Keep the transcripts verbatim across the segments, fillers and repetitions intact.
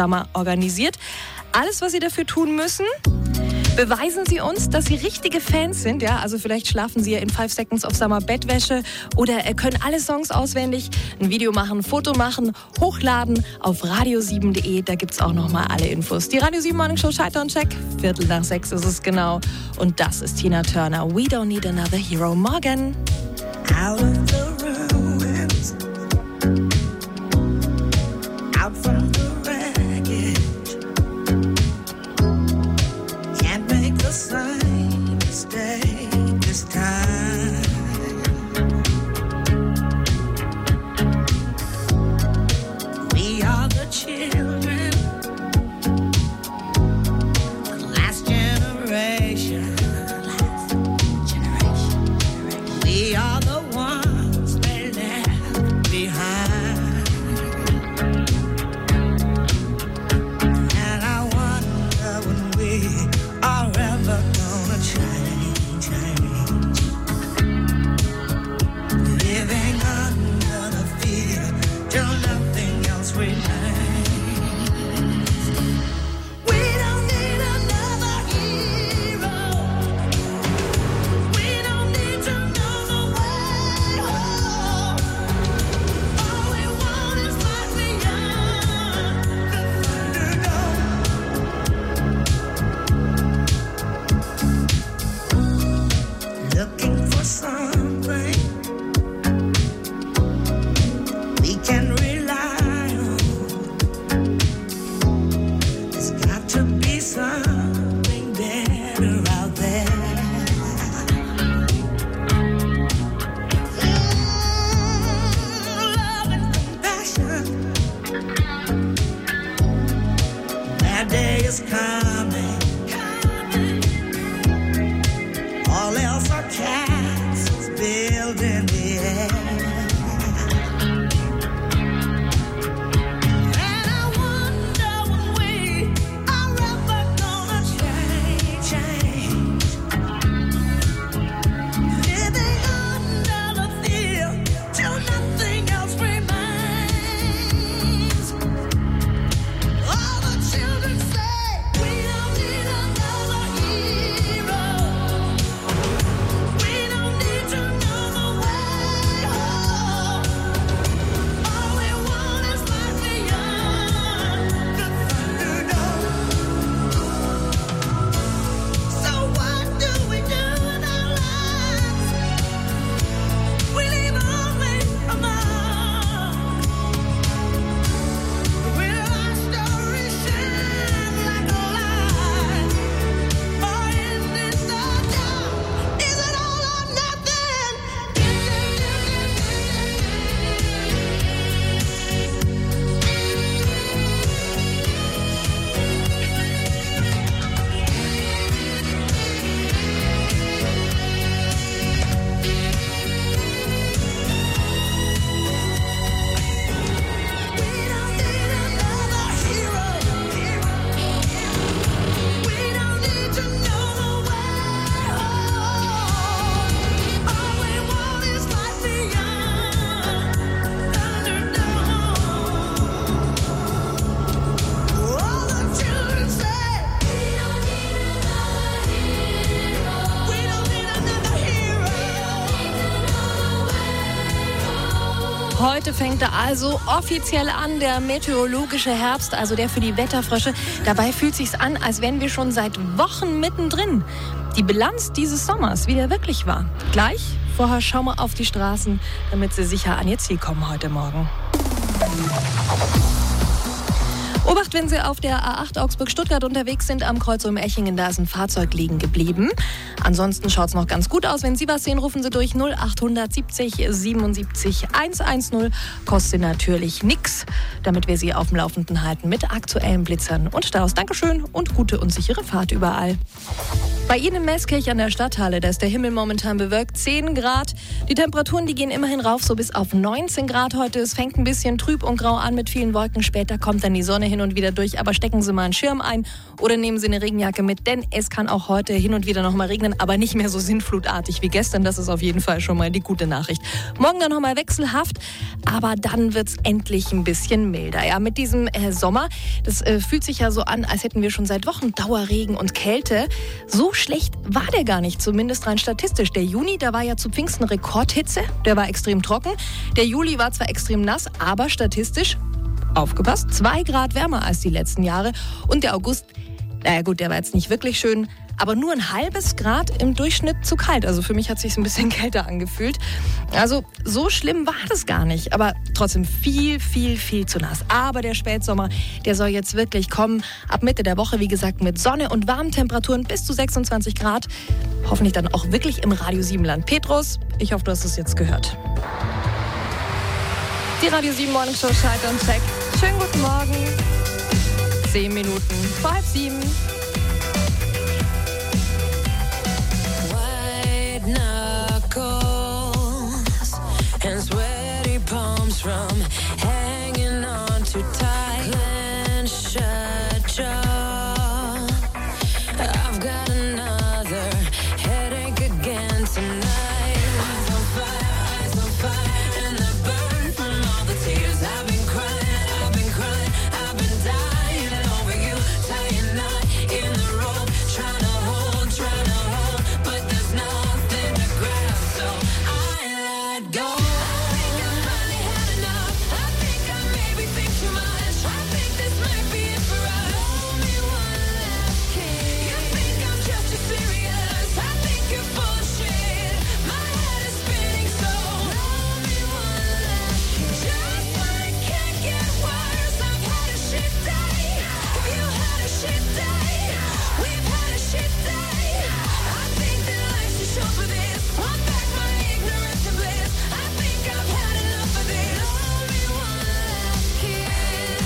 Summer organisiert. Alles, was Sie dafür tun müssen: beweisen Sie uns, dass Sie richtige Fans sind. Ja, also vielleicht schlafen Sie ja in Five Seconds of Summer Bettwäsche oder können alle Songs auswendig. Ein Video machen, ein Foto machen, hochladen auf radio sieben punkt de. Da gibt es auch nochmal alle Infos. Die Radio sieben Morning Show Scheiter und Check. Viertel nach sechs ist es genau. Und das ist Tina Turner. We don't need another hero. Morgen. Out of the ruins, out from the wreckage, can't make the same mistake this time. We are the children, the last generation, last generation. We are the ones they left behind. And I wonder when we are ever gonna change, change. Living under the fear till nothing else remains. We don't need another hero. We don't need to know the way home. All we want is life beyond the Thunderdome. Looking for something we can rely on. There's got to be something better out there. Love and compassion. That day is coming. All else are castles built in the air. And I wonder when we are ever gonna change, change. Living under the fear till nothing else remains. All the children say we don't need another hero. We don't need to know the way home. All we want is life beyond the Thunderdome. So what do we do with our lives? We leave only a mark. Will our story shine like a light, or end in the dark? Is it all or nothing? We don't need another hero. We don't need to know the way home. All we want is life beyond Thunderdome. All the children say we don't need another hero. We don't need another hero. Heute fängt er also offiziell an, der meteorologische Herbst, also der für die Wetterfrösche. Dabei fühlt sich's an, als wären wir schon seit Wochen mittendrin. Die Bilanz dieses Sommers, wie der wirklich war. Gleich, vorher schauen wir auf die Straßen, damit Sie sicher an Ihr Ziel kommen heute Morgen. Obacht, wenn Sie auf der A acht Augsburg-Stuttgart unterwegs sind, am Kreuz um Echingen, da ist ein Fahrzeug liegen geblieben. Ansonsten schaut es noch ganz gut aus. Wenn Sie was sehen, rufen Sie durch null acht siebzig siebenundsiebzig hundertzehn. Kostet natürlich nichts, damit wir Sie auf dem Laufenden halten mit aktuellen Blitzern und Staus. Dankeschön und gute und sichere Fahrt überall. Bei Ihnen in Meßkirch an der Stadthalle, da ist der Himmel momentan bewölkt, zehn Grad. Die Temperaturen, die gehen immerhin rauf, so bis auf neunzehn Grad heute. Es fängt ein bisschen trüb und grau an mit vielen Wolken. Später kommt dann die Sonne hin hin und wieder durch, aber stecken Sie mal einen Schirm ein oder nehmen Sie eine Regenjacke mit, denn es kann auch heute hin und wieder noch mal regnen, aber nicht mehr so sinnflutartig wie gestern. Das ist auf jeden Fall schon mal die gute Nachricht. Morgen dann noch mal wechselhaft, aber dann wird's endlich ein bisschen milder. Ja, mit diesem äh, Sommer, das äh, fühlt sich ja so an, als hätten wir schon seit Wochen Dauerregen und Kälte. So schlecht war der gar nicht, zumindest rein statistisch. Der Juni, da war ja zu Pfingsten Rekordhitze, der war extrem trocken. Der Juli war zwar extrem nass, aber statistisch, aufgepasst, zwei Grad wärmer als die letzten Jahre. Und der August, naja gut, der war jetzt nicht wirklich schön, aber nur ein halbes Grad im Durchschnitt zu kalt. Also für mich hat es sich ein bisschen kälter angefühlt. Also so schlimm war das gar nicht, aber trotzdem viel, viel, viel zu nass. Aber der Spätsommer, der soll jetzt wirklich kommen. Ab Mitte der Woche, wie gesagt, mit Sonne und warmen Temperaturen bis zu sechsundzwanzig Grad. Hoffentlich dann auch wirklich im Radio sieben Land. Petrus, ich hoffe, du hast es jetzt gehört. Die Radio sieben Morning Show Schalt und Check. Schönen guten Morgen. Zehn Minuten vor halb sieben. White knuckles and sweaty palms from hanging on too tight. Clenched shut jaw. I've got another headache again tonight. Eyes on fire, eyes on fire, and the burn from all the tears I've been crying, I've been crying, I've been dying over you, tying knot in the rope, trying to hold, trying to hold, but there's nothing to grab, so I let go. I think I finally had enough. I think I maybe think too much. I think this might be it for us. Roll me one last kiss. You think I'm just too serious? I think you're full of shit. My head is spinning, so roll me one last kiss. Just when it can't get worse, I've had a shit day. You had a shit day. We've had a shit day. I think that life's too short for this. Want back my ignorance and bliss. I think I've had enough of this. Roll me one last kiss.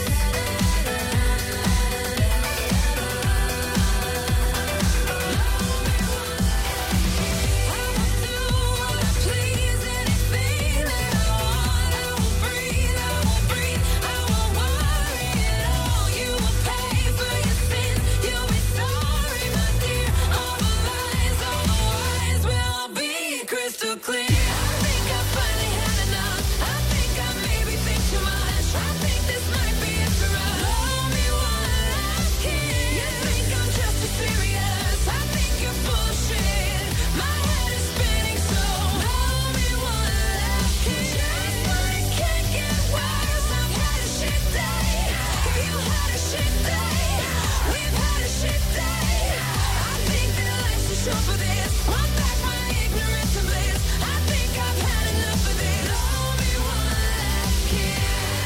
I will do what I please, anything that I want. I will breathe, I will breathe, I won't worry at all. You will pay for your sins, you'll be sorry, my dear. All the lies, all the lies will be crystal clear. I think I finally had enough. I think I maybe think too much. I think this might be it for us. Roll me one last kiss. You think I'm just too serious? I think you're full of shit. My head is spinning, so roll me one last kiss. Just when it can't get worse, I've had a shit day. You had a shit day. We've had a shit day. I think that life's too short for this. Want back my ignorance and bliss. I think I've had enough of this. Roll me one last kiss.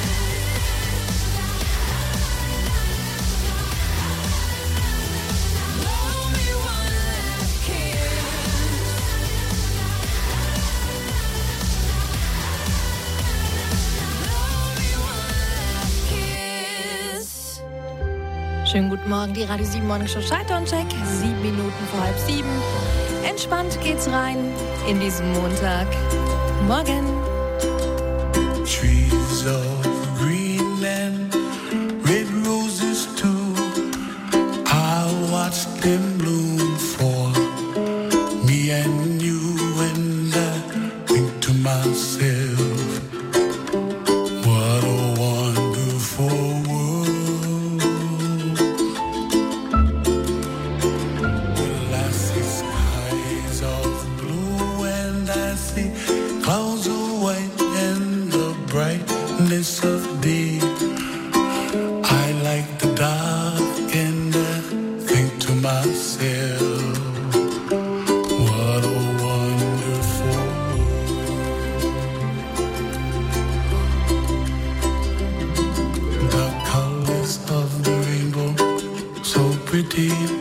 Roll me one last kiss. Roll me one last kiss. Schönen guten Morgen, die Radio sieben Morning Show Schalter und Check. Sieben Minuten vor halb sieben. Entspannt geht's rein in diesen Montag. Morgen. Trees of green and red roses too. I watched them bloom for me and you, and I think to myself, what a wonderful world. Well, I see skies of blue and I see clouds of white and the brightness of day. I like the dark and I think to myself, what a wonderful world. The colors of the rainbow, so pretty.